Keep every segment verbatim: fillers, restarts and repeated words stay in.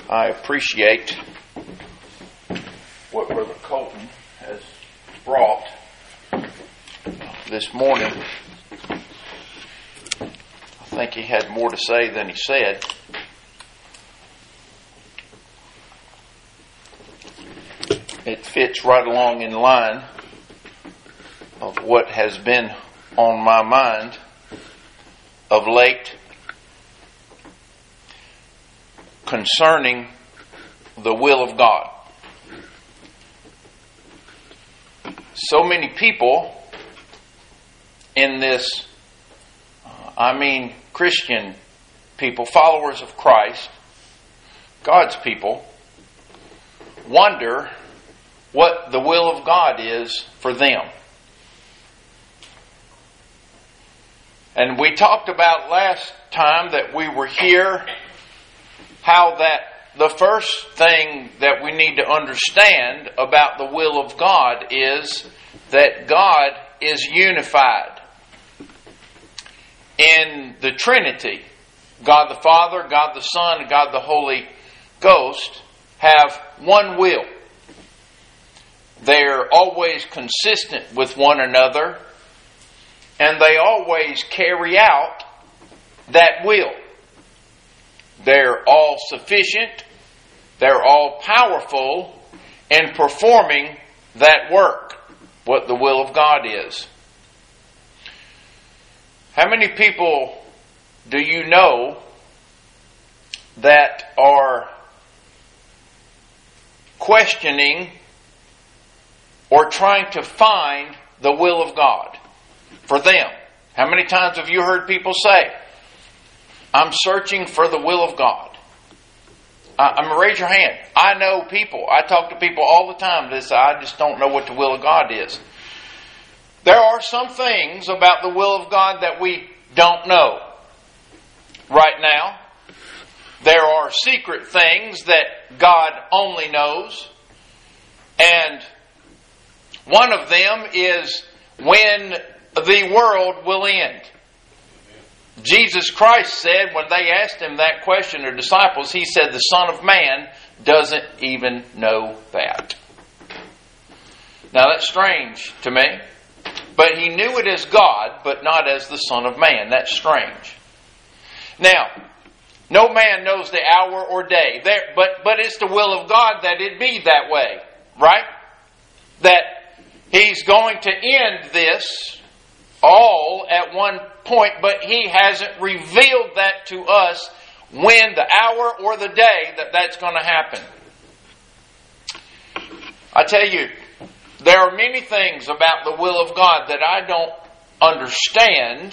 I appreciate what Brother Colton has brought this morning. I think he had more to say than he said. It fits right along in line of what has been on my mind of late concerning the will of God. So many people in this, uh, I mean Christian people, followers of Christ, God's people, wonder what the will of God is for them. And we talked about last time that we were here how that the first thing that we need to understand about the will of God is that God is unified in the Trinity. God the Father, God the Son, and God the Holy Ghost have one will. They're always consistent with one another, and they always carry out that will. They're all sufficient, they're all powerful in performing that work, what the will of God is. How many people do you know that are questioning or trying to find the will of God for them? How many times have you heard people say, I'm searching for the will of God? I'm going to raise your hand. I know people. I talk to people all the time that say, I just don't know what the will of God is. There are some things about the will of God that we don't know right now. There are secret things that God only knows. And one of them is when the world will end. Jesus Christ said, when they asked Him that question, their disciples, He said, the Son of Man doesn't even know that. Now that's strange to me. But He knew it as God, but not as the Son of Man. That's strange. Now, no man knows the hour or day. There, but, but it's the will of God that it be that way. Right? That He's going to end this all at one point, but He hasn't revealed that to us when, the hour or the day that that's going to happen. I tell you, there are many things about the will of God that I don't understand.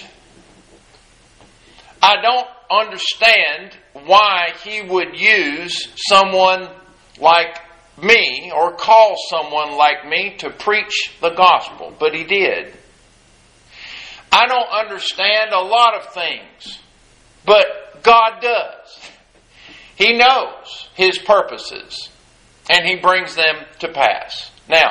I don't understand why He would use someone like me or call someone like me to preach the gospel, but He did. I don't understand a lot of things, but God does. He knows His purposes, and He brings them to pass. Now,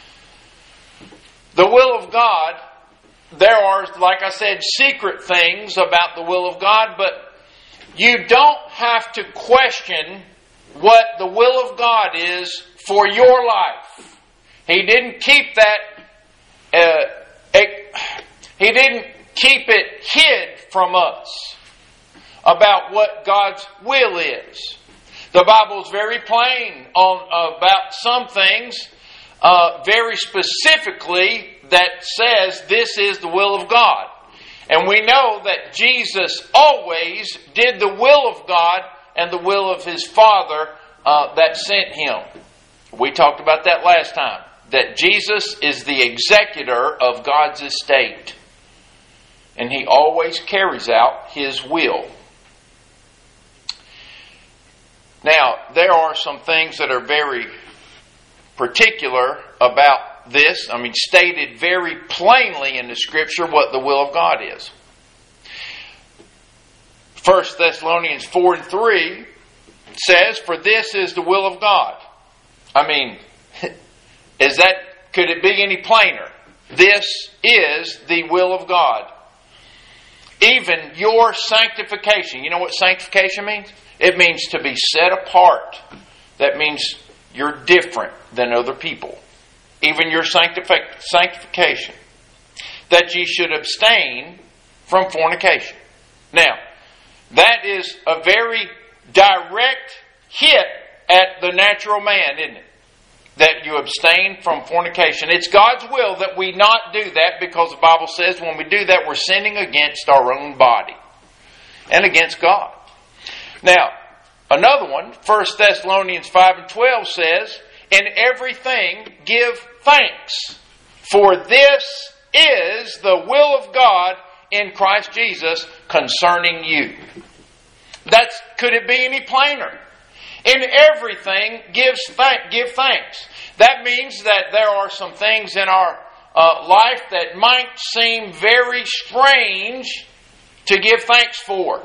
the will of God, there are, like I said, secret things about the will of God, but you don't have to question what the will of God is for your life. He didn't keep that, uh, He didn't keep it hid from us about what God's will is. The Bible is very plain on about some things, uh, very specifically, that says this is the will of God. And we know that Jesus always did the will of God and the will of His Father uh, that sent Him. We talked about that last time. That Jesus is the executor of God's estate. And He always carries out His will. Now, there are some things that are very particular about this. I mean, stated very plainly in the Scripture what the will of God is. First Thessalonians four and three says, for this is the will of God. I mean, is that, could it be any plainer? This is the will of God. even your sanctification. You know what sanctification means? It means to be set apart. That means you're different than other people. Even your sanctific- sanctification. That ye should abstain from fornication. Now, that is a very direct hit at the natural man, isn't it? That you abstain from fornication. It's God's will that we not do that, because the Bible says when we do that, we're sinning against our own body and against God. Now, another one, First Thessalonians five and twelve says, in everything give thanks, for this is the will of God in Christ Jesus concerning you. That's, could it be any plainer? In everything gives thank, give thanks. That means that there are some things in our uh, life that might seem very strange to give thanks for.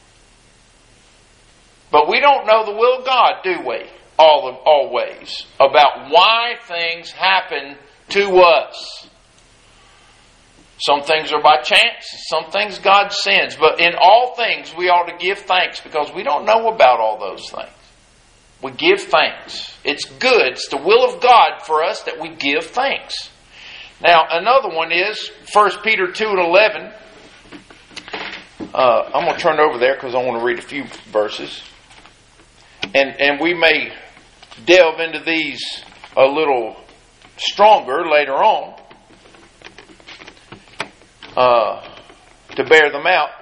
But we don't know the will of God, do we? All of, always. About why things happen to us. Some things are by chance, some things God sends. But in all things we ought to give thanks, because we don't know about all those things. We give thanks. It's good. It's the will of God for us that we give thanks. Now, another one is First Peter two and eleven. Uh, I'm going to turn over there because I want to read a few verses. And, and we may delve into these a little stronger later on uh, to bear them out.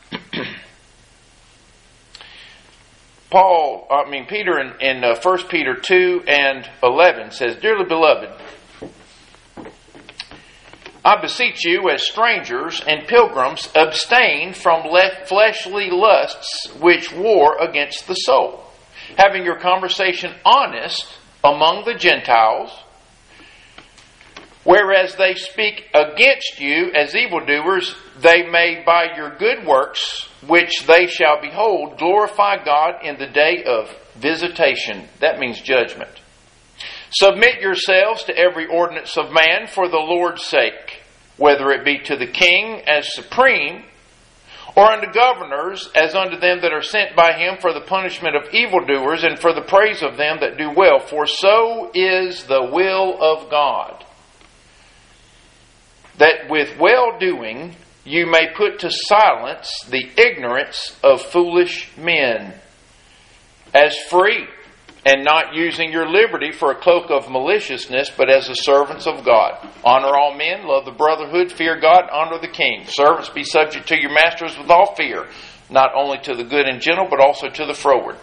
Paul, I mean Peter in, in uh, First Peter two and eleven says, Dearly beloved, I beseech you as strangers and pilgrims, abstain from le- fleshly lusts which war against the soul, having your conversation honest among the Gentiles, whereas they speak against you as evildoers, they may by your good works, which they shall behold, glorify God in the day of visitation. That means judgment. Submit yourselves to every ordinance of man for the Lord's sake, whether it be to the king as supreme, or unto governors as unto them that are sent by him for the punishment of evildoers and for the praise of them that do well. For so is the will of God, that with well-doing you may put to silence the ignorance of foolish men, as free, and not using your liberty for a cloak of maliciousness, but as the servants of God. Honor all men, love the brotherhood, fear God, honor the king. Servants, be subject to your masters with all fear, not only to the good and gentle, but also to the froward.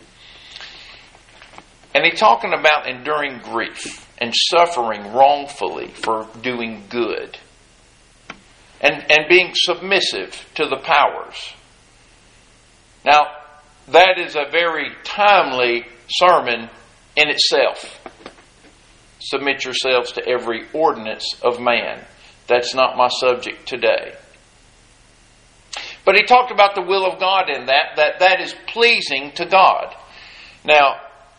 And he's talking about enduring grief and suffering wrongfully for doing good. And, and being submissive to the powers. Now, that is a very timely sermon in itself. Submit yourselves to every ordinance of man. That's not my subject today. But he talked about the will of God in that, that that is pleasing to God. Now,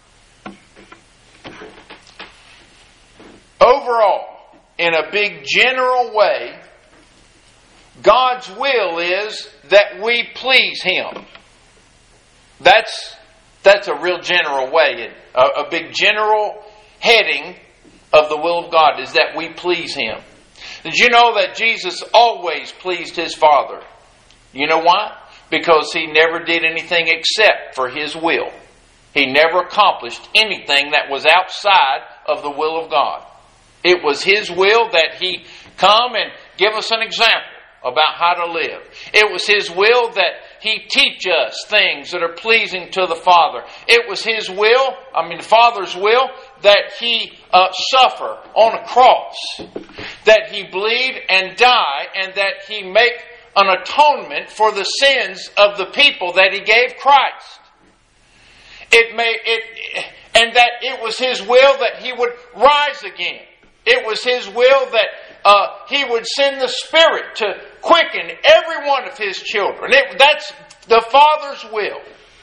overall, in a big general way, God's will is that we please Him. That's that's a real general way. A, a big general heading of the will of God is that we please Him. Did you know that Jesus always pleased His Father? You know why? Because He never did anything except for His will. He never accomplished anything that was outside of the will of God. It was His will that He come and give us an example about how to live. It was His will that He teach us things that are pleasing to the Father. It was His will, I mean the Father's will, that He uh, suffer on a cross, that He bleed and die, and that He make an atonement for the sins of the people that He gave Christ. It may it, and that it was His will that He would rise again. It was His will that uh, He would send the Spirit to quicken every one of His children. It, that's the Father's will.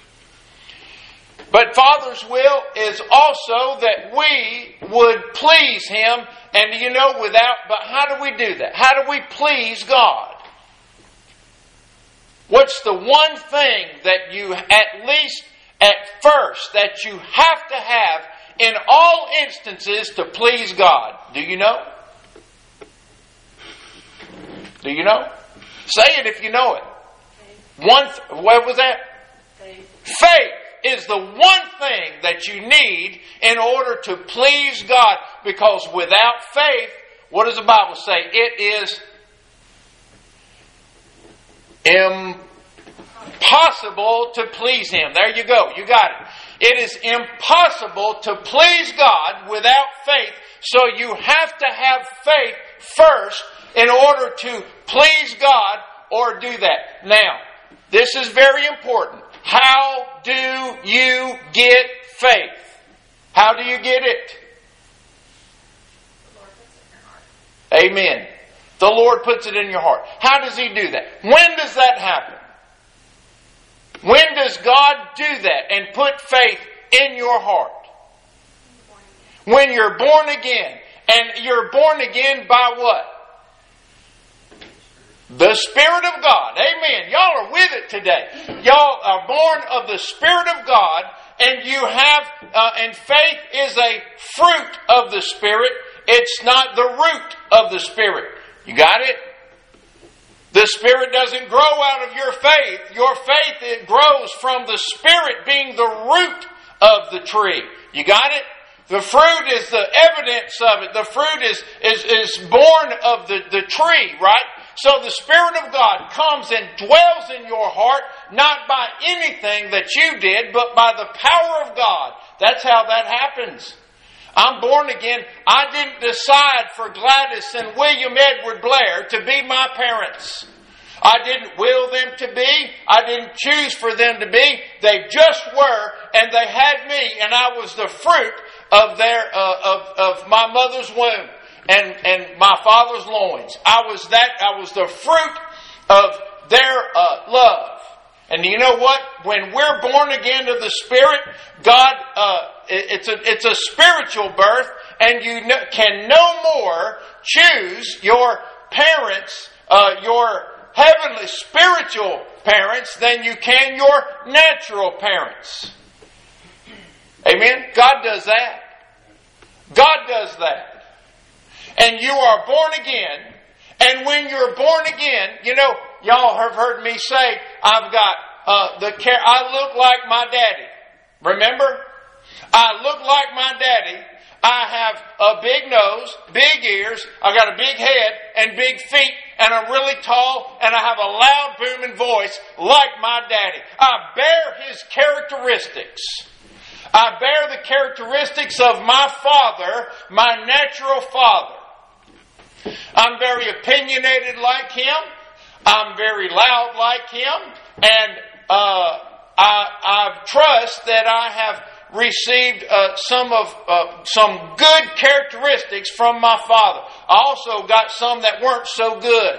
But Father's will is also that we would please Him. And you know, without, but how do we do that? How do we please God? What's the one thing that you, at least at first, that you have to have in all instances to please God? Do you know? Do you know? Say it if you know it. One, th- what was that? Faith. Faith is the one thing that you need in order to please God. Because without faith, what does the Bible say? It is impossible to please Him. There you go. You got it. It is impossible to please God without faith. So you have to have faith first in order to please God or do that. Now, this is very important. How do you get faith? How do you get it? Amen. The Lord puts it in your heart. How does He do that? When does that happen? When does God do that and put faith in your heart? When you're born again. And you're born again by what? The Spirit of God. Amen. Y'all are with it today. Y'all are born of the Spirit of God, and you have, uh, and faith is a fruit of the Spirit. It's not the root of the Spirit. You got it? The Spirit doesn't grow out of your faith. Your faith, it grows from the Spirit being the root of the tree. You got it? The fruit is the evidence of it. The fruit is, is, is born of the, the tree, right? So the Spirit of God comes and dwells in your heart, not by anything that you did, but by the power of God. That's how that happens. I'm born again. I didn't decide for Gladys and William Edward Blair to be my parents. I didn't will them to be. I didn't choose for them to be. They just were, and they had me, and I was the fruit of their uh, of of my mother's womb and and my father's loins. I was that. I was the fruit of their uh, love. And you know what? When we're born again of the Spirit, God, uh, it's a it's a spiritual birth, and you no, can no more choose your parents, uh, your heavenly spiritual parents, than you can your natural parents. Amen? God does that. God does that. And you are born again. And when you're born again, you know, y'all have heard me say, I've got uh, the care. I look like my daddy. Remember? I look like my daddy. I have a big nose, big ears, I got a big head and big feet, and I'm really tall, and I have a loud booming voice like my daddy. I bear his characteristics. I bear the characteristics of my father, my natural father. I'm very opinionated like him. I'm very loud like him. And uh, I, I trust that I have received uh, some of uh, some good characteristics from my father. I also got some that weren't so good.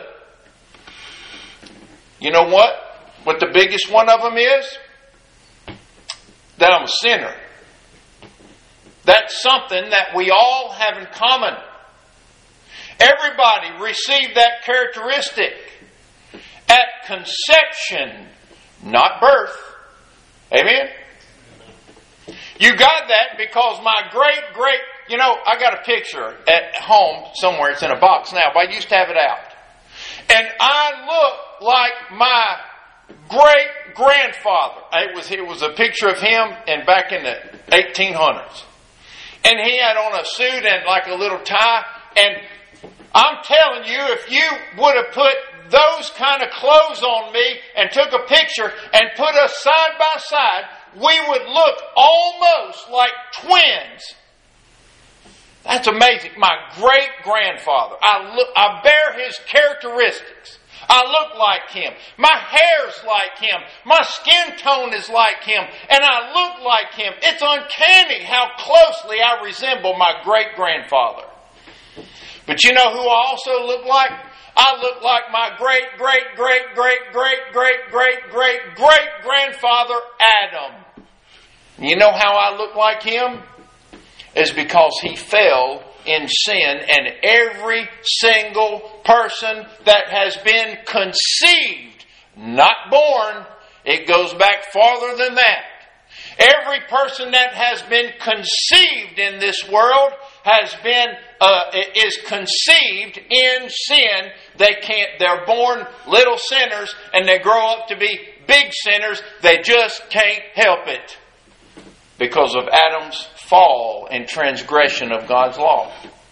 You know what? What the biggest one of them is? That I'm a sinner. That's something that we all have in common. Everybody received that characteristic at conception, not birth. Amen? You got that because my great, great, you know, I got a picture at home somewhere. It's in a box now, but I used to have it out. And I look like my great grandfather. It was, it was a picture of him and back in the eighteen hundreds. And he had on a suit and like a little tie. And I'm telling you, if you would have put those kind of clothes on me and took a picture and put us side by side, we would look almost like twins. That's amazing. My great-grandfather. I look, I bear his characteristics. I look like him. My hair's like him. My skin tone is like him. And I look like him. It's uncanny how closely I resemble my great-grandfather. But you know who I also look like? I look like my great, great, great, great, great, great, great, great, great grandfather Adam. You know how I look like him? It's because he fell in sin, and every single person that has been conceived not born. It goes back farther than that. Every person that has been conceived in this world has been uh, is conceived in sin. They can't. They're born little sinners, and they grow up to be big sinners. They just can't help it because of Adam's fall and transgression of God's law.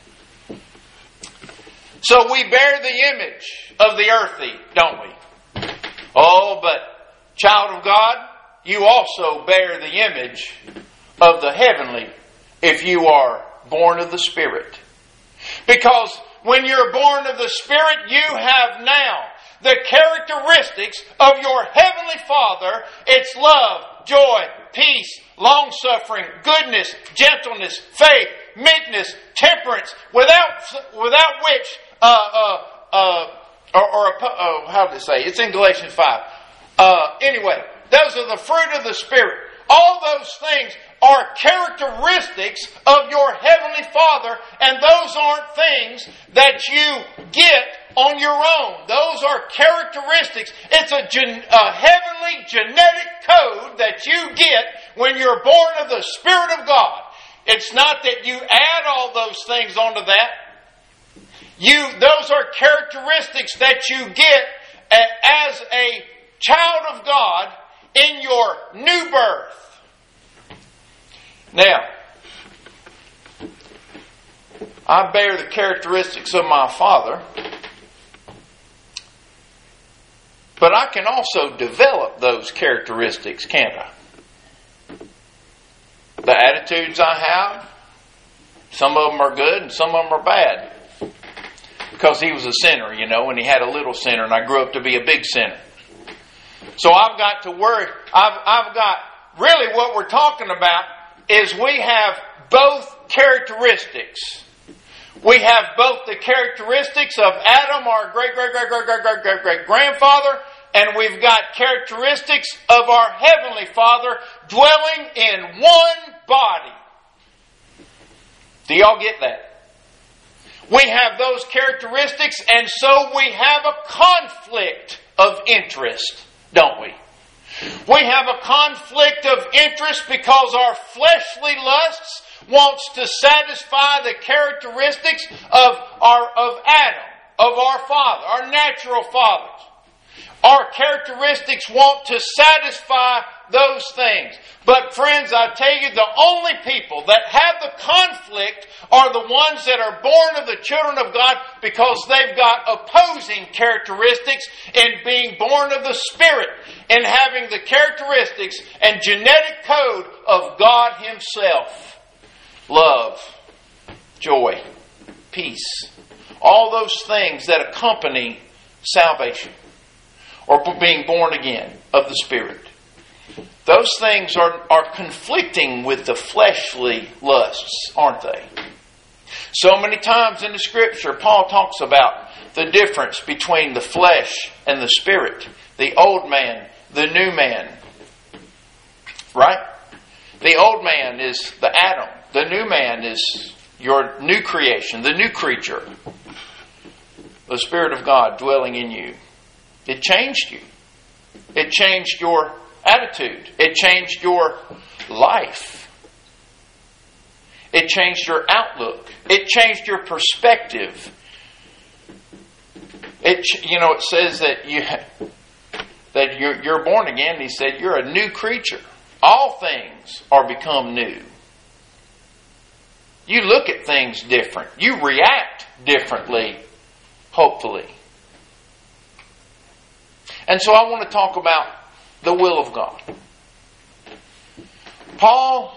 So we bear the image of the earthy, don't we? Oh, but child of God, you also bear the image of the heavenly if you are born of the Spirit. Because when you're born of the Spirit, you have now the characteristics of your heavenly Father. It's love, joy, peace, long-suffering, goodness, gentleness, faith, meekness, temperance, without without which, uh, uh, uh, or, or uh, how did it say? It's in Galatians five. Uh, anyway, those are the fruit of the Spirit. All those things are characteristics of your heavenly Father, and those aren't things that you get on your own. Those are characteristics. It's a, gen- a heavenly genetic code that you get when you're born of the Spirit of God. It's not that you add all those things onto that. You, those are characteristics that you get as a child of God in your new birth. Now, I bear the characteristics of my Father, but I can also develop those characteristics, can't I? The attitudes I have, some of them are good and some of them are bad. Because he was a sinner, you know, and he had a little sinner, and I grew up to be a big sinner. So I've got to worry. I've, I've got, really what we're talking about is we have both characteristics. We have both the characteristics of Adam, our great, great, great, great, great, great, great, great grandfather, and we've got characteristics of our Heavenly Father dwelling in one body. Do y'all get that? We have those characteristics, and so we have a conflict of interest, don't we? We have a conflict of interest because our fleshly lusts wants to satisfy the characteristics of our of Adam, of our father, our natural fathers. Our characteristics want to satisfy those things. But friends, I tell you, the only people that have the conflict are the ones that are born of the children of God, because they've got opposing characteristics in being born of the Spirit and having the characteristics and genetic code of God Himself. Love, joy, peace. All those things that accompany salvation or being born again of the Spirit. Those things are, are conflicting with the fleshly lusts, aren't they? So many times in the Scripture, Paul talks about the difference between the flesh and the Spirit. The old man, the new man. Right? The old man is the Adam. The new man is your new creation, the new creature. The Spirit of God dwelling in you. It changed you. It changed your attitude. It changed your life. It changed your outlook. It changed your perspective. It, you know, it says that you that you're, you're born again. He said you're a new creature. All things are become new. You look at things different. You react differently, hopefully. And so I want to talk about the will of God. Paul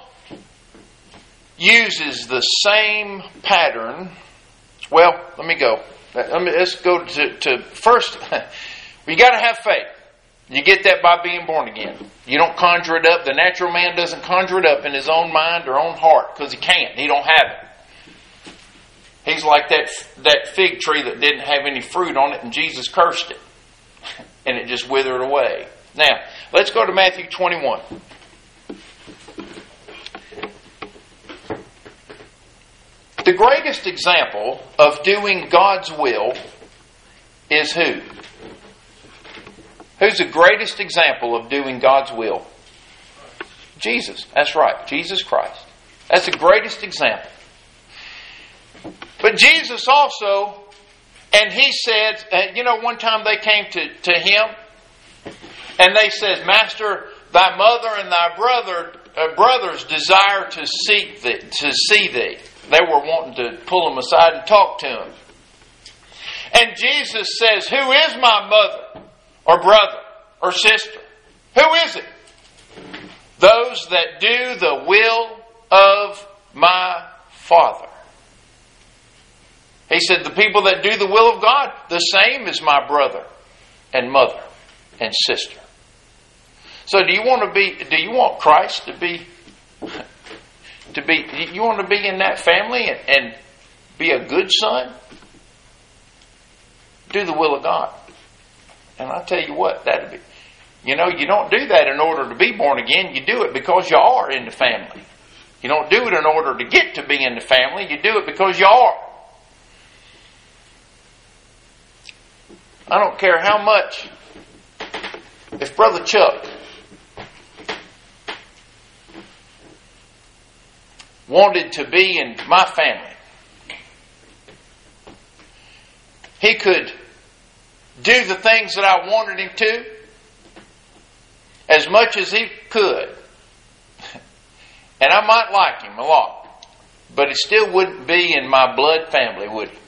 uses the same pattern. Well, let me go. Let me, let's go to, to first, you got to have faith. You get that by being born again. You don't conjure it up. The natural man doesn't conjure it up in his own mind or own heart because he can't. He don't have it. He's like that, that fig tree that didn't have any fruit on it and Jesus cursed it. And it just withered away. Now, let's go to Matthew twenty-one. The greatest example of doing God's will is who? Who's the greatest example of doing God's will? Jesus. That's right. Jesus Christ. That's the greatest example. But Jesus also, and He said, uh, you know, one time they came to, to Him, and they said, Master, thy mother and thy brother uh, brothers desire to seek thee, to see thee. They were wanting to pull Him aside and talk to Him. And Jesus says, who is my mother or brother or sister? Who is it? Those that do the will of my Father. He said, the people that do the will of God, the same as my brother and mother and sister. So do you want to be, do you want Christ to be, to be, you want to be in that family and, and be a good son? Do the will of God. And I'll tell you what, that'd be, you know, you don't do that in order to be born again. You do it because you are in the family. You don't do it in order to get to be in the family. You do it because you are. I don't care how much, if Brother Chuck wanted to be in my family, he could do the things that I wanted him to as much as he could. And I might like him a lot, but he still wouldn't be in my blood family, would he?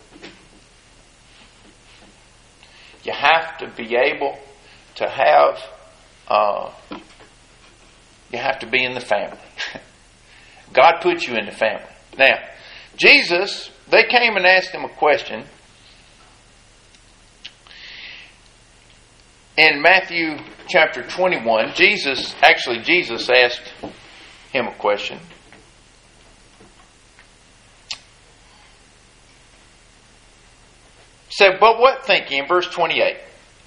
You have to be able to have, uh, you have to be in the family. God put you in the family. Now, Jesus, they came and asked him a question. In Matthew chapter twenty-one, Jesus, actually Jesus asked him a question. He said, but what think ye? In verse twenty-eight.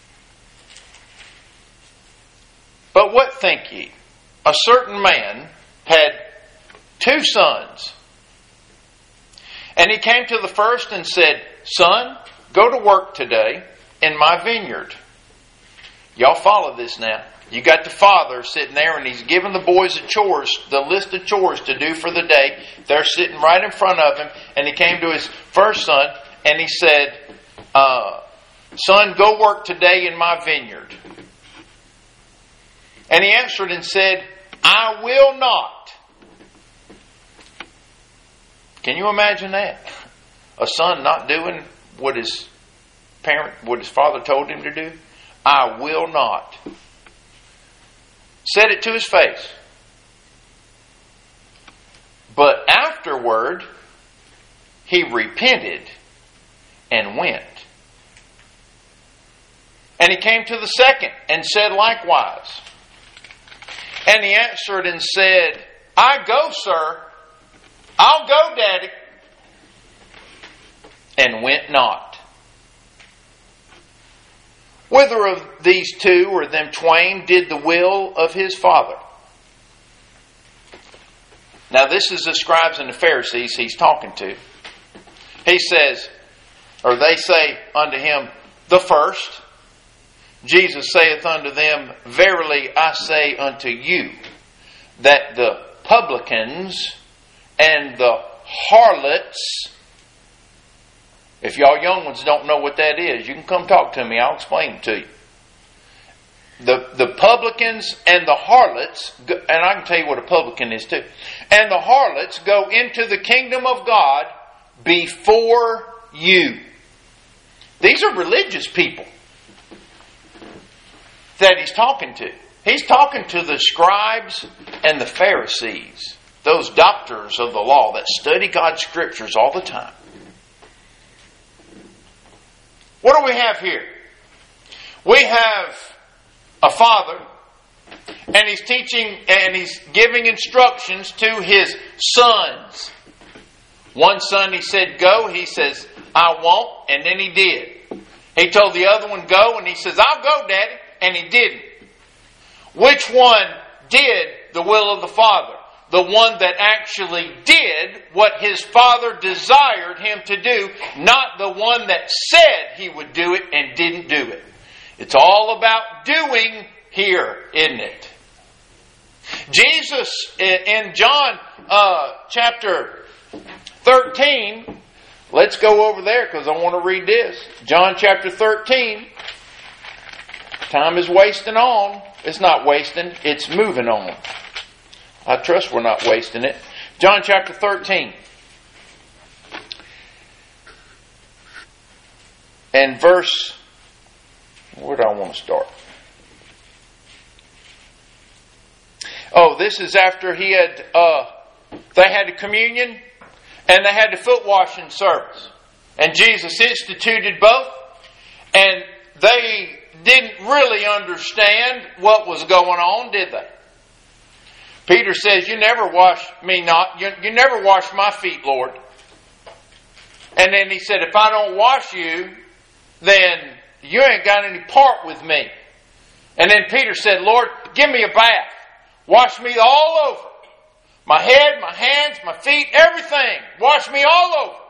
But what think ye? A certain man had two sons. And he came to the first and said, Son, go to work today in my vineyard. Y'all follow this now. You got the father sitting there and he's giving the boys the chores, the list of chores to do for the day. They're sitting right in front of him. And he came to his first son and he said, uh, Son, go work today in my vineyard. And he answered and said, I will not. Can you imagine that? A son not doing what his parent, what his father told him to do? I will not. Said it to his face. But afterward, he repented and went. And he came to the second and said likewise. And he answered and said, I go, sir. I'll go, Daddy. And went not. Whither of these two or them twain did the will of his father? Now this is the scribes and the Pharisees he's talking to. He says, or they say unto him, the first. Jesus saith unto them, Verily I say unto you, that the publicans and the harlots, if y'all young ones don't know what that is, you can come talk to me. I'll explain it to you. The, the publicans and the harlots, and I can tell you what a publican is too, and the harlots go into the kingdom of God before you. These are religious people that he's talking to. He's talking to the scribes and the Pharisees, those doctors of the law that study God's scriptures all the time. What do we have here? We have a father, and he's teaching and he's giving instructions to his sons. One son, he said, go. He says, I won't. And then he did. He told the other one, go. And he says, I'll go, Daddy. And he didn't. Which one did the will of the Father? The one that actually did what his father desired him to do, not the one that said he would do it and didn't do it. It's all about doing here, isn't it? Jesus in John uh, chapter thirteen, let's go over there because I want to read this. John chapter thirteen. Time is wasting on. It's not wasting, it's moving on. I trust we're not wasting it. John chapter thirteen. And verse, where do I want to start? Oh, this is after he had, uh, they had a communion and they had the foot washing service. And Jesus instituted both. And they didn't really understand what was going on, did they? Peter says, you never wash me not, you, you never wash my feet, Lord. And then he said, if I don't wash you, then you ain't got any part with me. And then Peter said, Lord, give me a bath. Wash me all over. My head, my hands, my feet, everything. Wash me all over.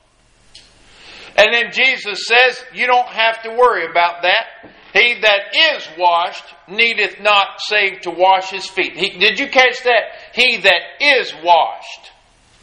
And then Jesus says, you don't have to worry about that. He that is washed needeth not save to wash his feet. He, did you catch that? He that is washed.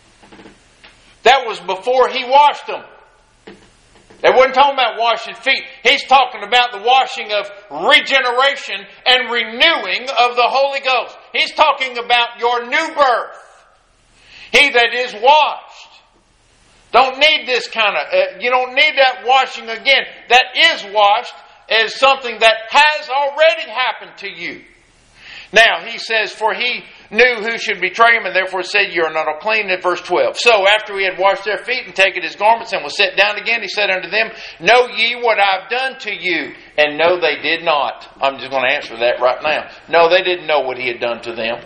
That was before he washed them. They wasn't talking about washing feet. He's talking about the washing of regeneration and renewing of the Holy Ghost. He's talking about your new birth. He that is washed. Don't need this kind of, uh, you don't need that washing again. That is washed is something that has already happened to you. Now, he says, for he knew who should betray him, and therefore said, you are not unclean, in verse twelve. So, after he had washed their feet and taken his garments and was set down again, he said unto them, know ye what I have done to you? And no, they did not. I'm just going to answer that right now. No, they didn't know what he had done to them.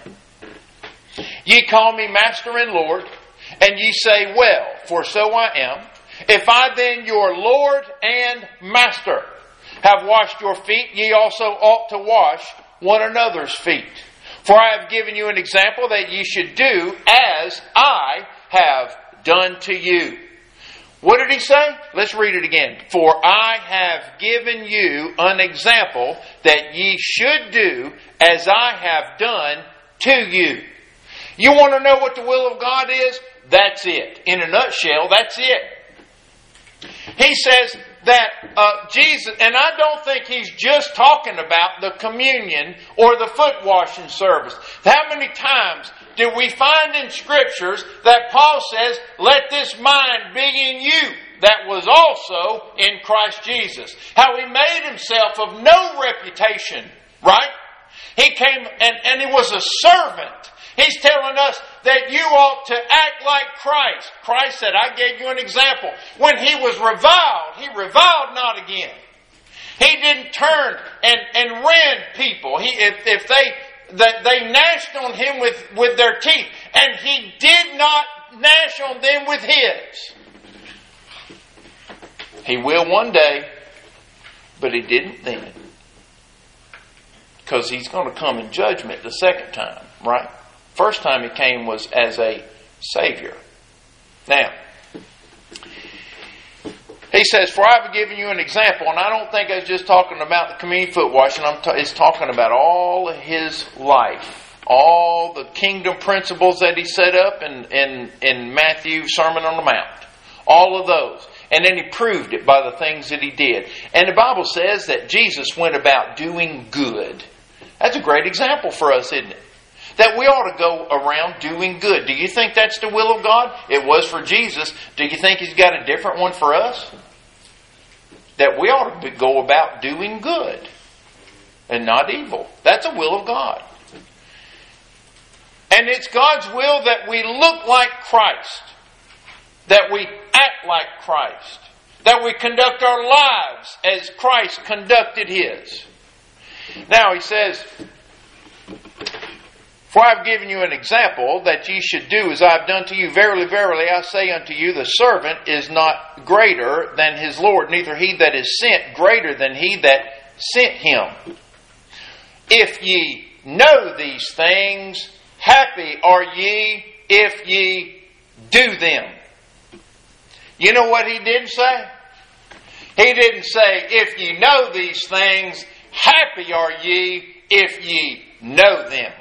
Ye call me Master and Lord, and ye say, well, for so I am. If I then, your Lord and Master, have washed your feet, ye also ought to wash one another's feet. For I have given you an example that ye should do as I have done to you. What did he say? Let's read it again. For I have given you an example that ye should do as I have done to you. You want to know what the will of God is? That's it. In a nutshell, that's it. He says that uh, Jesus, and I don't think he's just talking about the communion or the foot washing service. How many times do we find in scriptures that Paul says, let this mind be in you that was also in Christ Jesus? How he made himself of no reputation, right? He came and, and he was a servant. He's telling us that you ought to act like Christ. Christ said, I gave you an example. When he was reviled, he reviled not again. He didn't turn and, and rend people. He, if, if they, that they gnashed on him with, with their teeth, and he did not gnash on them with his. He will one day, but he didn't then. Because he's going to come in judgment the second time, right? First time he came was as a Savior. Now, he says, for I have given you an example, and I don't think I was just talking about the communion foot washing. I'm t- it's talking about all of his life, all the kingdom principles that he set up in, in, in Matthew's Sermon on the Mount. All of those. And then he proved it by the things that he did. And the Bible says that Jesus went about doing good. That's a great example for us, isn't it? That we ought to go around doing good. Do you think that's the will of God? It was for Jesus. Do you think he's got a different one for us? That we ought to go about doing good and not evil. That's a will of God. And it's God's will that we look like Christ. That we act like Christ. That we conduct our lives as Christ conducted his. Now he says, for I have given you an example that ye should do as I have done to you. Verily, verily, I say unto you, the servant is not greater than his Lord, neither he that is sent greater than he that sent him. If ye know these things, happy are ye if ye do them. You know what he did say? He didn't say, if ye know these things, happy are ye if ye know them.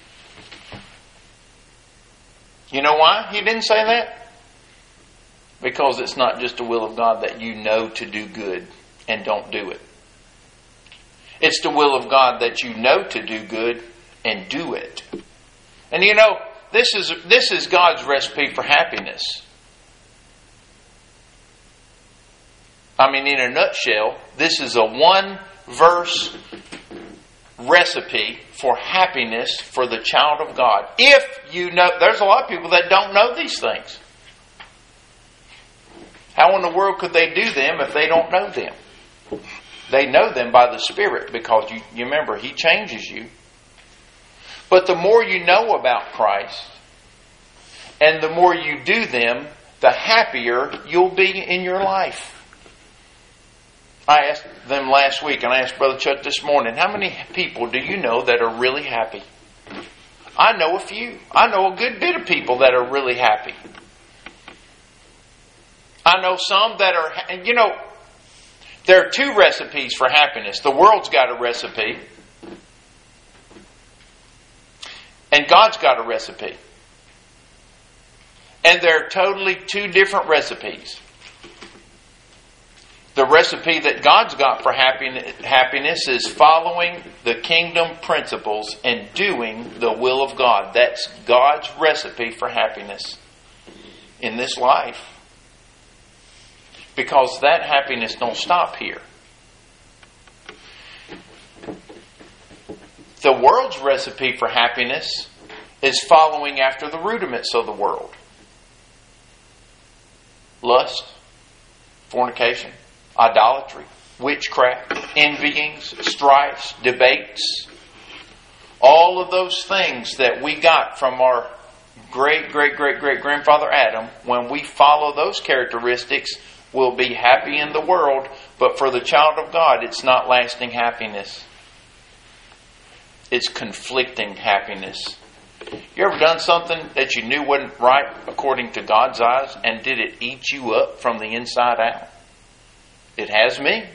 You know why he didn't say that? Because it's not just the will of God that you know to do good and don't do it. It's the will of God that you know to do good and do it. And you know, this is this is God's recipe for happiness. I mean, in a nutshell, this is a one-verse recipe for happiness for the child of God. If you know, there's a lot of people that don't know these things. How in the world could they do them if they don't know them? They know them by the Spirit, because you, you remember, He changes you. But the more you know about Christ, and the more you do them, the happier you'll be in your life. I asked them last week, and I asked Brother Chuck this morning, how many people do you know that are really happy? I know a few. I know a good bit of people that are really happy. I know some that are, and you know, there are two recipes for happiness. The world's got a recipe, and God's got a recipe. And they're totally two different recipes. The recipe that God's got for happiness is following the kingdom principles and doing the will of God. That's God's recipe for happiness in this life. Because that happiness don't stop here. The world's recipe for happiness is following after the rudiments of the world. Lust, fornication, idolatry, witchcraft, envyings, strifes, debates. All of those things that we got from our great, great, great, great grandfather Adam, when we follow those characteristics, we'll be happy in the world, but for the child of God, it's not lasting happiness. It's conflicting happiness. You ever done something that you knew wasn't right according to God's eyes, and did it eat you up from the inside out? It has me.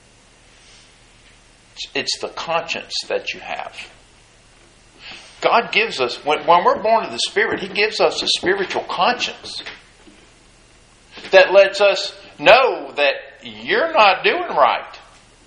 It's the conscience that you have. God gives us, when, when we're born of the Spirit, He gives us a spiritual conscience that lets us know that you're not doing right.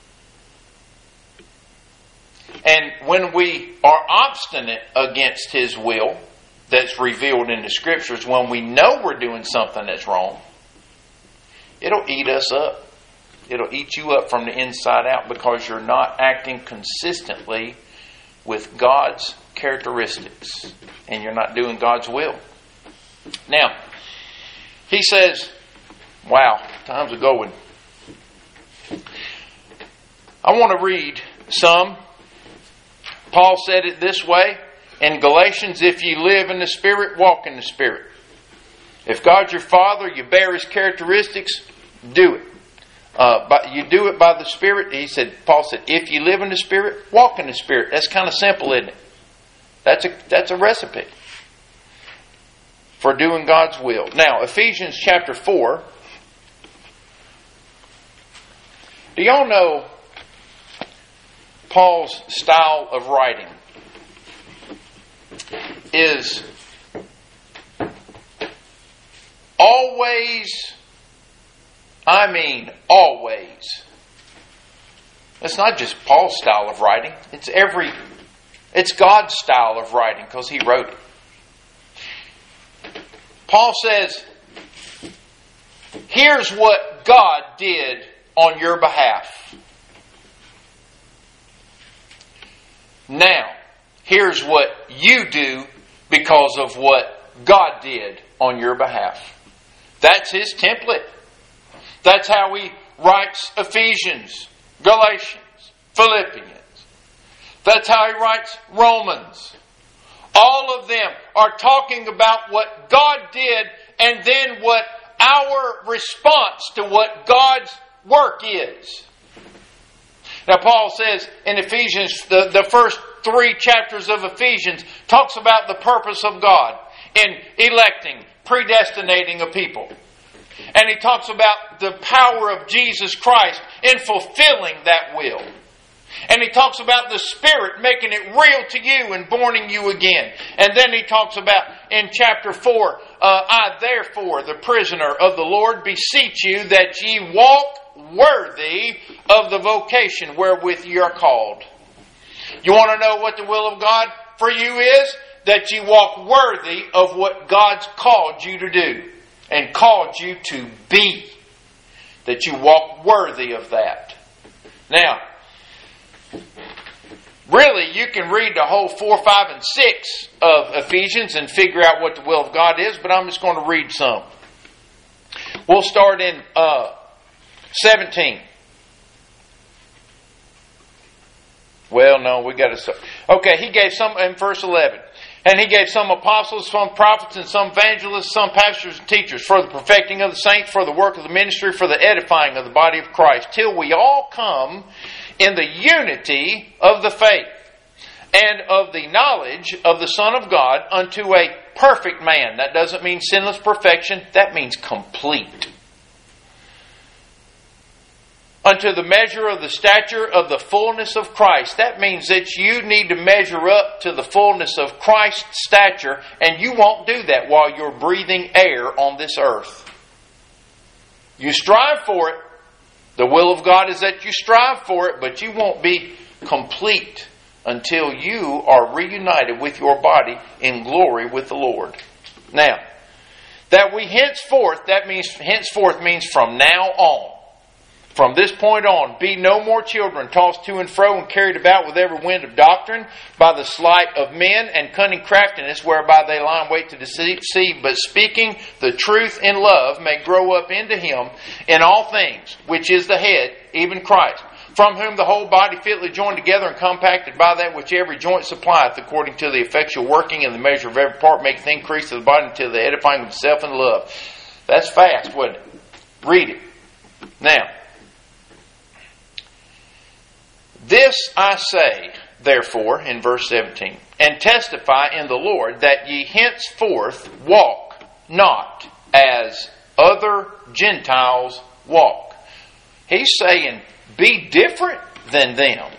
And when we are obstinate against His will that's revealed in the Scriptures, when we know we're doing something that's wrong, it'll eat us up. It'll eat you up from the inside out, because you're not acting consistently with God's characteristics, and you're not doing God's will. Now, he says, wow, times are going. I want to read some. Paul said it this way in Galatians, if ye live in the Spirit, walk in the Spirit. If God's your Father, you bear His characteristics, do it. Uh, but you do it by the Spirit. He said, Paul said, if you live in the Spirit, walk in the Spirit. That's kind of simple, isn't it? That's a that's a recipe for doing God's will. Now, Ephesians chapter four. Do y'all know Paul's style of writing is always, I mean always. It's not just Paul's style of writing. It's every, it's God's style of writing, because He wrote it. Paul says, here's what God did on your behalf. Now, here's what you do because of what God did on your behalf. That's His template. That's how He writes Ephesians, Galatians, Philippians. That's how He writes Romans. All of them are talking about what God did, and then what our response to what God's work is. Now, Paul says in Ephesians, the, the first three chapters of Ephesians talks about the purpose of God in electing, predestinating a people. And he talks about the power of Jesus Christ in fulfilling that will. And he talks about the Spirit making it real to you and borning you again. And then he talks about in chapter four, uh, I therefore, the prisoner of the Lord, beseech you that ye walk worthy of the vocation wherewith ye are called. You want to know what the will of God for you is? That you walk worthy of what God's called you to do and called you to be. That you walk worthy of that. Now, really, you can read the whole four, five, and six of Ephesians and figure out what the will of God is, but I'm just going to read some. We'll start in uh, seventeen. Well, no, we got to start. Okay, he gave some in verse eleven. And he gave some apostles, some prophets, and some evangelists, some pastors and teachers for the perfecting of the saints, for the work of the ministry, for the edifying of the body of Christ, till we all come in the unity of the faith and of the knowledge of the Son of God unto a perfect man. That doesn't mean sinless perfection. That means complete. Unto the measure of the stature of the fullness of Christ. That means that you need to measure up to the fullness of Christ's stature, and you won't do that while you're breathing air on this earth. You strive for it. The will of God is that you strive for it, but you won't be complete until you are reunited with your body in glory with the Lord. Now, that we henceforth, that means henceforth means from now on. From this point on, be no more children, tossed to and fro and carried about with every wind of doctrine, by the sleight of men and cunning craftiness, whereby they lie in wait to deceive, but speaking the truth in love, may grow up into Him in all things, which is the head, even Christ, from whom the whole body fitly joined together and compacted by that which every joint supplieth, according to the effectual working in the measure of every part, maketh increase of the body until the edifying of itself in love. That's fast, wasn't it? Read it. Now, this I say, therefore, in verse seventeen, and testify in the Lord that ye henceforth walk not as other Gentiles walk. He's saying, be different than them.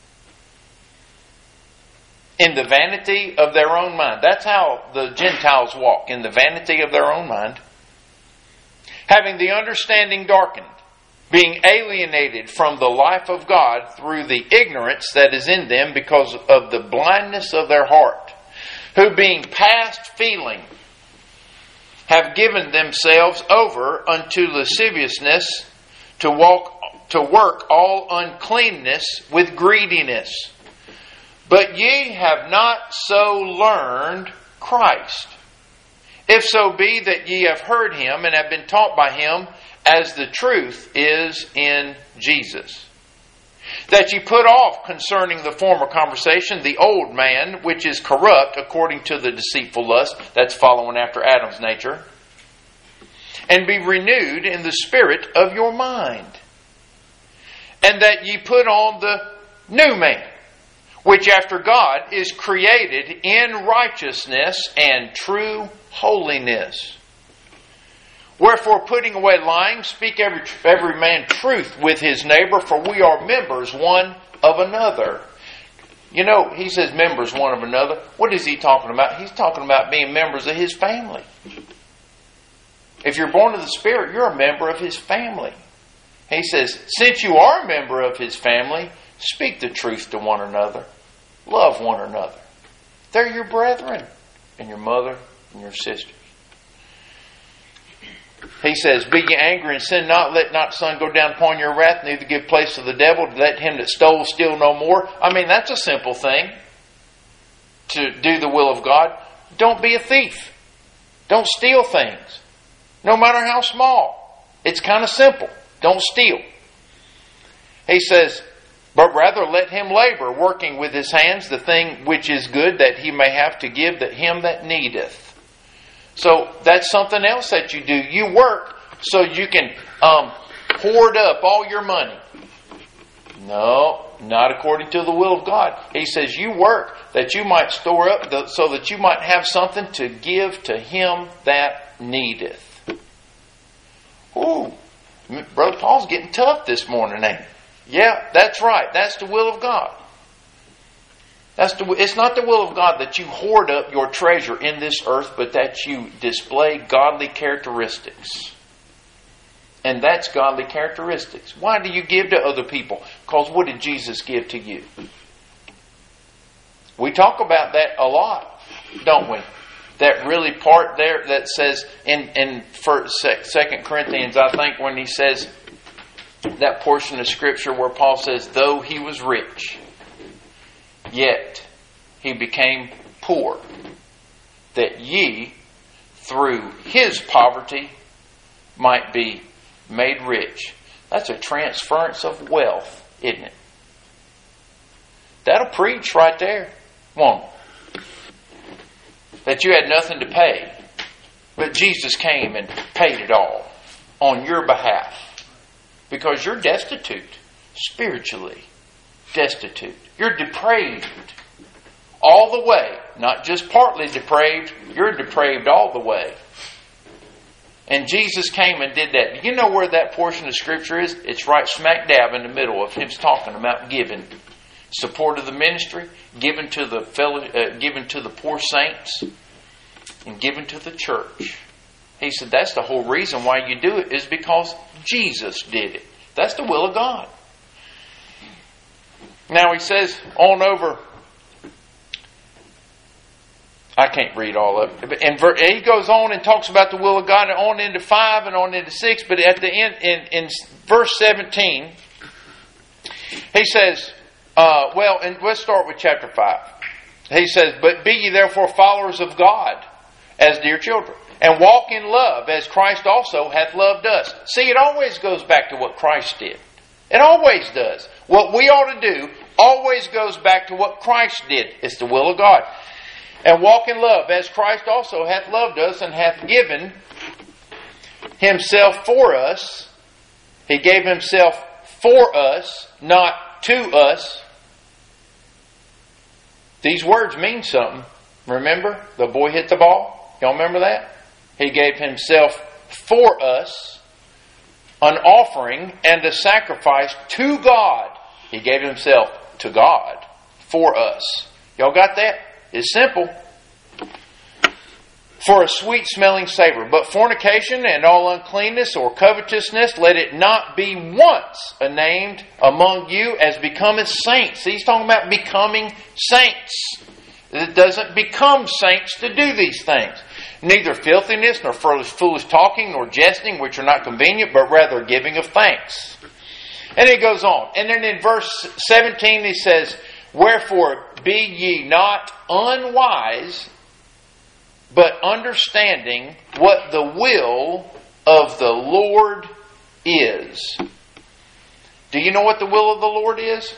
In the vanity of their own mind. That's how the Gentiles walk, in the vanity of their own mind. Having the understanding darkened, being alienated from the life of God through the ignorance that is in them because of the blindness of their heart, who being past feeling have given themselves over unto lasciviousness, to walk to work all uncleanness with greediness. But ye have not so learned Christ. If so be that ye have heard Him and have been taught by Him, as the truth is in Jesus. That ye put off concerning the former conversation the old man, which is corrupt according to the deceitful lust, that's following after Adam's nature, and be renewed in the spirit of your mind. And that ye put on the new man, which after God is created in righteousness and true holiness. Wherefore, putting away lying, speak every, every man truth with his neighbor, for we are members one of another. You know, he says members one of another. What is he talking about? He's talking about being members of his family. If you're born of the Spirit, you're a member of his family. He says, since you are a member of his family, speak the truth to one another. Love one another. They're your brethren and your mother and your sister. He says, be ye angry and sin not, let not the sun go down upon your wrath, neither give place to the devil, let him that stole steal no more. I mean, that's a simple thing to do the will of God. Don't be a thief. Don't steal things, no matter how small. It's kind of simple. Don't steal. He says, but rather let him labor, working with his hands the thing which is good, that he may have to give to him that needeth. So that's something else that you do. You work so you can um, hoard up all your money. No, not according to the will of God. He says you work that you might store up the, so that you might have something to give to him that needeth. Ooh, Brother Paul's getting tough this morning, ain't he? Yeah, that's right. That's the will of God. That's the, it's not the will of God that you hoard up your treasure in this earth, but that you display godly characteristics. And that's godly characteristics. Why do you give to other people? Because what did Jesus give to you? We talk about that a lot, don't we? That really part there that says in, in Second Corinthians, I think, when he says that portion of Scripture where Paul says, though he was rich, yet he became poor, that ye, through his poverty, might be made rich. That's a transference of wealth, isn't it? That'll preach right there, won't it? That you had nothing to pay, but Jesus came and paid it all on your behalf. Because you're destitute, spiritually destitute. You're depraved all the way. Not just partly depraved, you're depraved all the way. And Jesus came and did that. Do you know where that portion of Scripture is? It's right smack dab in the middle of him talking about giving. Support of the ministry, given to the fellow, uh, given to the poor saints, and given to the church. He said that's the whole reason why you do it is because Jesus did it. That's the will of God. Now he says on over. I can't read all of it. And he goes on and talks about the will of God and on into five and on into six. But at the end, in, in verse seventeen, he says, uh, well, and let's start with chapter five. He says, but be ye therefore followers of God as dear children, and walk in love as Christ also hath loved us. See, it always goes back to what Christ did. It always does. What we ought to do always goes back to what Christ did. It's the will of God. And walk in love, as Christ also hath loved us and hath given himself for us. He gave himself for us, not to us. These words mean something. Remember? The boy hit the ball. Y'all remember that? He gave himself for us, an offering and a sacrifice to God. He gave himself to God for us. Y'all got that? It's simple. For a sweet smelling savor. But fornication and all uncleanness or covetousness, let it not be once named among you as becometh saints. He's talking about becoming saints. It doesn't become saints to do these things. Neither filthiness, nor foolish talking, nor jesting, which are not convenient, but rather giving of thanks. And it goes on. And then in verse seventeen he says, wherefore be ye not unwise, but understanding what the will of the Lord is. Do you know what the will of the Lord is?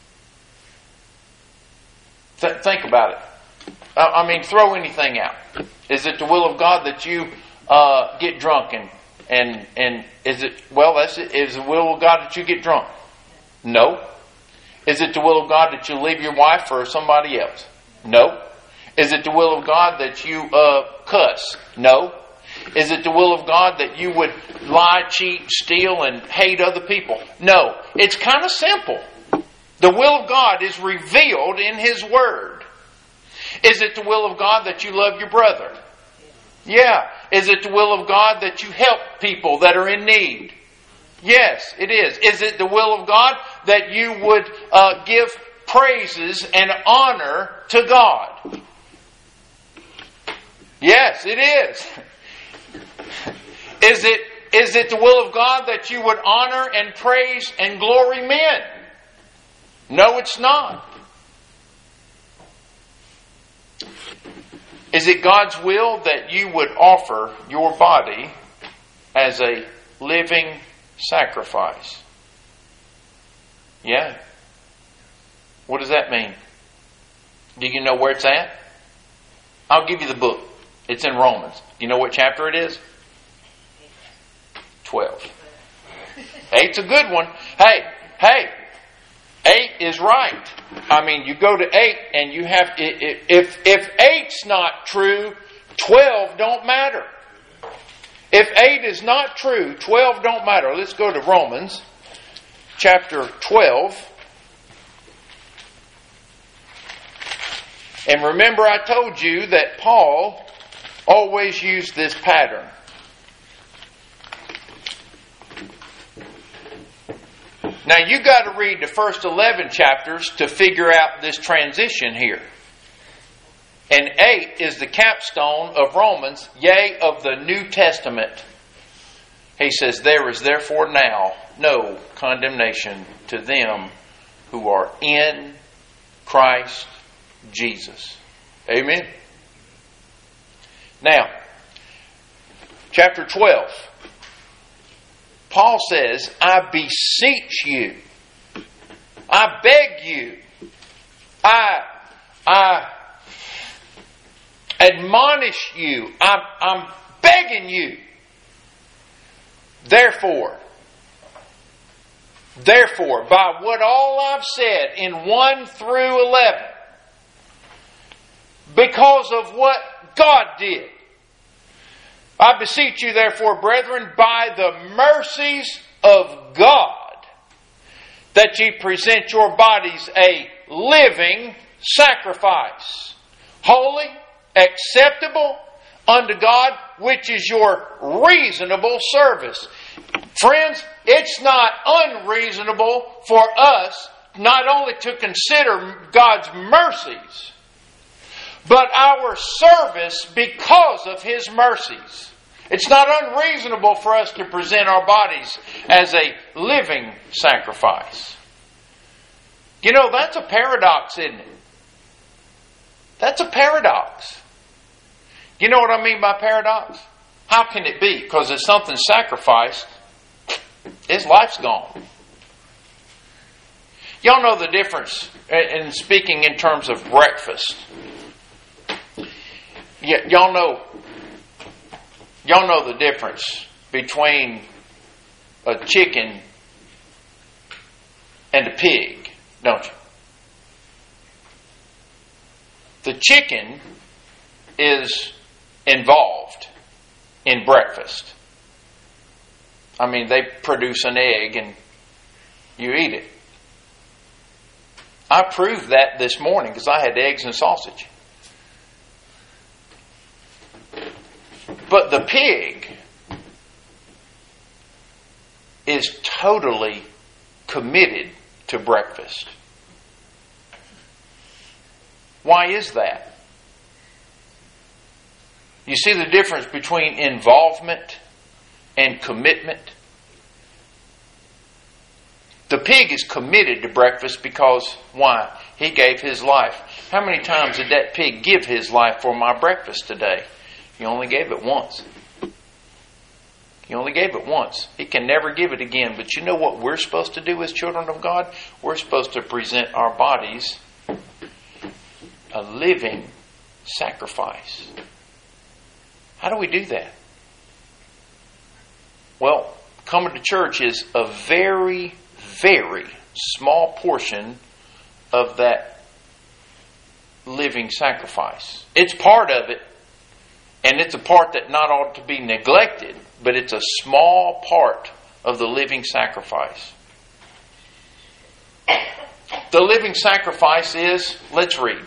Th- think about it. I, I mean, throw anything out. Is it the will of God that you uh, get drunk and and and is it well? That's it. Is the will of God that you get drunk? No. Is it the will of God that you leave your wife for somebody else? No. Is it the will of God that you uh, cuss? No. Is it the will of God that you would lie, cheat, steal, and hate other people? No. It's kind of simple. The will of God is revealed in His Word. Is it the will of God that you love your brother? Yeah. Is it the will of God that you help people that are in need? Yes, it is. Is it the will of God that you would uh, give praises and honor to God? Yes, it is. Is it, is it the will of God that you would honor and praise and glory men? No, it's not. Is it God's will that you would offer your body as a living sacrifice? Yeah. What does that mean? Do you know where it's at? I'll give you the book. It's in Romans. Do you know what chapter it is? Twelve. Eight's a good one. Hey, hey, eight is right. I mean, you go to eight and you have, if if eight's not true, twelve don't matter. If eight is not true, twelve don't matter. Let's go to Romans chapter twelve. And remember, I told you that Paul always used this pattern. Now, you got to read the first eleven chapters to figure out this transition here. And eight is the capstone of Romans, yea, of the New Testament. He says, there is therefore now no condemnation to them who are in Christ Jesus. Amen? Now, chapter twelve. Paul says, I beseech you, I beg you, I, I admonish you, I'm, I'm begging you. Therefore, therefore, by what all I've said in one through eleven, because of what God did, I beseech you, therefore, brethren, by the mercies of God, that ye present your bodies a living sacrifice, holy, acceptable unto God, which is your reasonable service. Friends, it's not unreasonable for us not only to consider God's mercies, but our service because of His mercies. It's not unreasonable for us to present our bodies as a living sacrifice. You know, that's a paradox, isn't it? That's a paradox. You know what I mean by paradox? How can it be? Because if something's sacrificed, his life's gone. Y'all know the difference in speaking in terms of breakfast. Y- y'all know Y'all know the difference between a chicken and a pig, don't you? The chicken is involved in breakfast. I mean, they produce an egg and you eat it. I proved that this morning because I had eggs and sausage. But the pig is totally committed to breakfast. Why is that? You see the difference between involvement and commitment? The pig is committed to breakfast because, why? He gave his life. How many times did that pig give his life for my breakfast today? He only gave it once. He only gave it once. He can never give it again. But you know what we're supposed to do as children of God? We're supposed to present our bodies a living sacrifice. How do we do that? Well, coming to church is a very, very small portion of that living sacrifice. It's part of it. And it's a part that not ought to be neglected, but it's a small part of the living sacrifice. The living sacrifice is, let's read.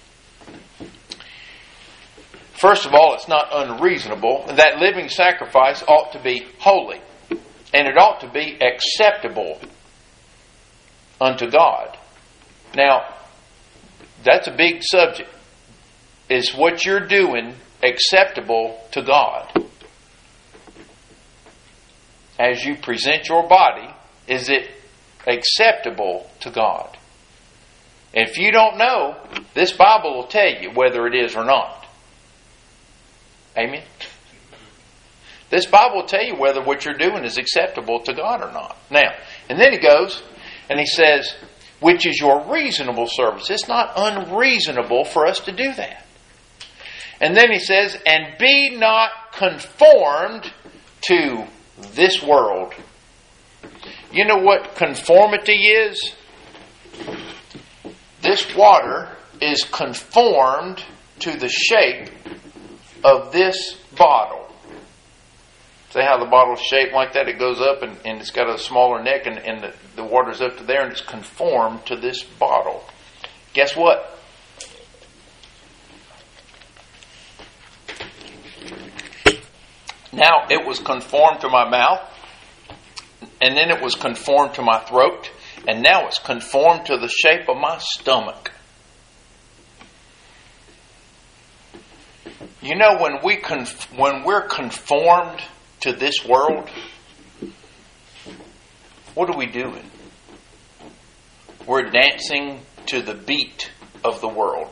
First of all, it's not unreasonable. That living sacrifice ought to be holy. And it ought to be acceptable unto God. Now, that's a big subject. Is what you're doing acceptable to God? As you present your body, is it acceptable to God? If you don't know, this Bible will tell you whether it is or not. Amen? This Bible will tell you whether what you're doing is acceptable to God or not. Now, and then he goes and he says, which is your reasonable service. It's not unreasonable for us to do that. And then he says, and be not conformed to this world. You know what conformity is? This water is conformed to the shape of this bottle. See how the bottle's shaped like that? It goes up and, and it's got a smaller neck and, and the, the water's up to there and it's conformed to this bottle. Guess what? Now it was conformed to my mouth, and then it was conformed to my throat, and now it's conformed to the shape of my stomach. You know, when we conf- when we're conformed to this world, what are we doing? We're dancing to the beat of the world.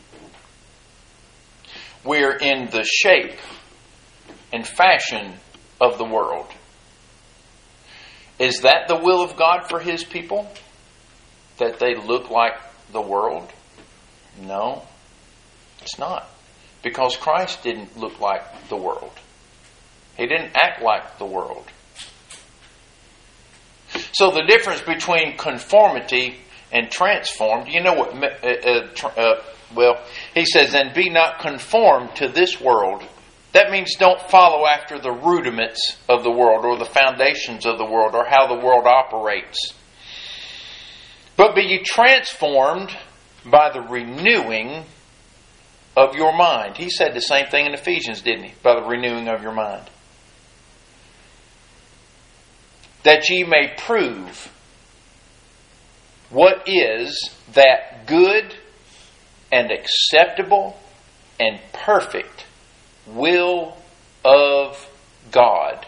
We're in the shape and fashion of the world. Is that the will of God for His people? That they look like the world? No, it's not. Because Christ didn't look like the world. He didn't act like the world. So the difference between conformity and transformed, you know what, uh, uh, well, he says, and be not conformed to this world. That means don't follow after the rudiments of the world or the foundations of the world or how the world operates. But be ye transformed by the renewing of your mind. He said the same thing in Ephesians, didn't he? By the renewing of your mind. That ye may prove what is that good and acceptable and perfect will of God.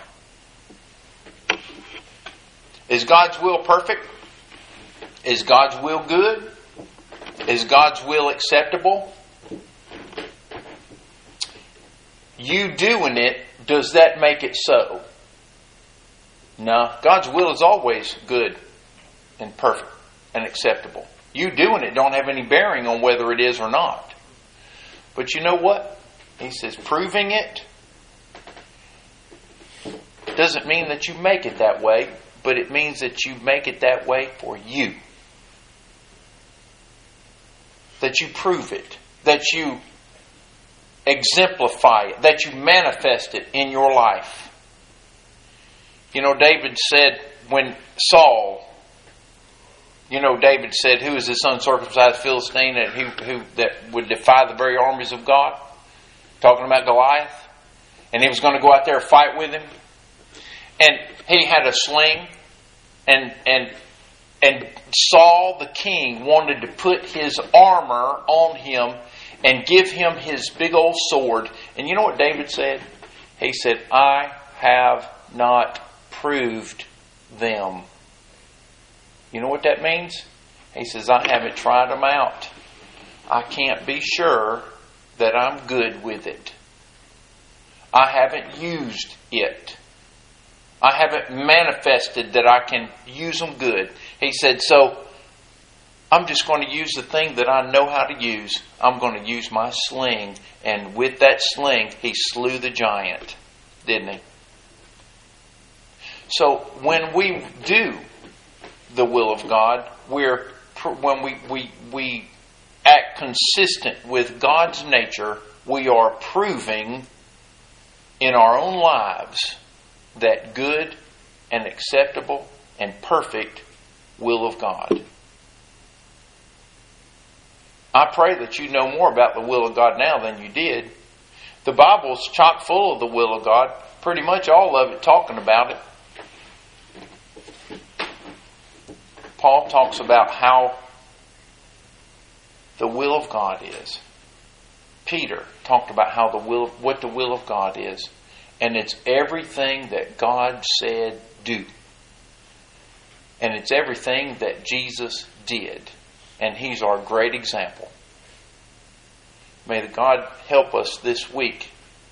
Is God's will perfect? Is God's will good? Is God's will acceptable? You doing it, does that make it so? No. God's will is always good and perfect and acceptable. You doing it don't have any bearing on whether it is or not. But you know what? He says proving it doesn't mean that you make it that way, but it means that you make it that way for you. That you prove it. That you exemplify it. That you manifest it in your life. You know, David said when Saul, you know, David said, who is this uncircumcised Philistine that, who, who, that would defy the very armies of God? Talking about Goliath. And he was going to go out there and fight with him. And he had a sling. And, and, and Saul the king wanted to put his armor on him and give him his big old sword. And you know what David said? He said, I have not proved them. You know what that means? He says, I haven't tried them out. I can't be sure that I'm good with it. I haven't used it. I haven't manifested that I can use them good. He said, so I'm just going to use the thing that I know how to use. I'm going to use my sling. And with that sling, he slew the giant. Didn't he? So when we do the will of God, we're when we, we, we act consistent with God's nature, we are proving in our own lives that good and acceptable and perfect will of God. I pray that you know more about the will of God now than you did. The Bible's chock full of the will of God, pretty much all of it talking about it. Paul talks about how the will of God is. Peter talked about how the will, what the will of God is. And it's everything that God said do. And it's everything that Jesus did. And He's our great example. May God help us this week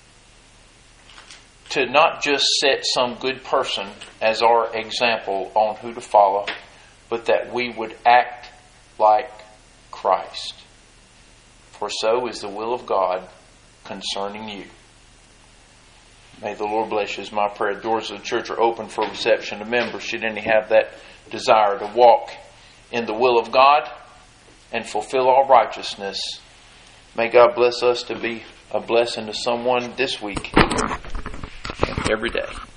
to not just set some good person as our example on who to follow, but that we would act like Christ. For so is the will of God concerning you. May the Lord bless you is my prayer. Doors of the church are open for reception of members should any have that desire to walk in the will of God and fulfill all righteousness. May God bless us to be a blessing to someone this week and every day.